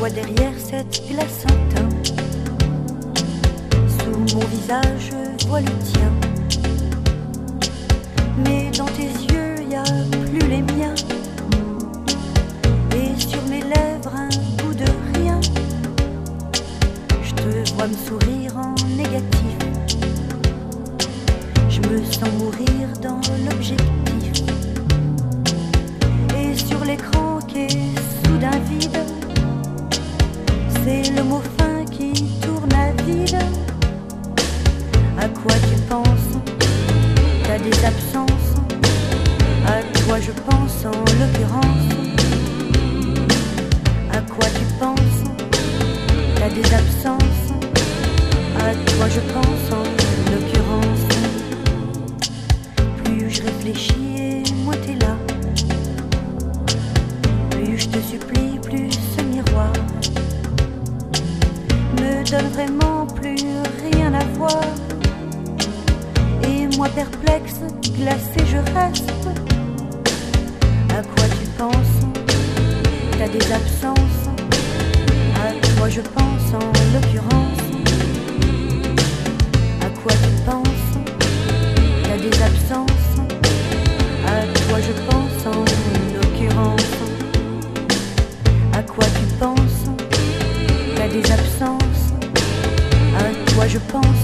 vois derrière cette glace en teint. Sous mon visage, je vois le tien. Mais dans tes yeux, y a plus les miens. Et sur mes lèvres, un bout de rien. Je te vois me sourire en négatif. Je me sens mourir dans l'objectif. Et sur l'écran qui est soudain vide, c'est le mot fin qui tourne à vide. À quoi tu penses? T'as des absences. À toi je pense en l'occurrence. À quoi tu penses? T'as des absences. À toi je pense en l'occurrence. Plus je réfléchis et moins t'es là. Plus je te supplie, plus ce miroir me donne vraiment plus rien à voir. Et moi perplexe, glacé je reste. À quoi tu penses? T'as des absences. À toi je pense en l'occurrence. À quoi tu penses? T'as des absences. À toi je pense en l'occurrence. À quoi tu penses? T'as des absences. À toi je pense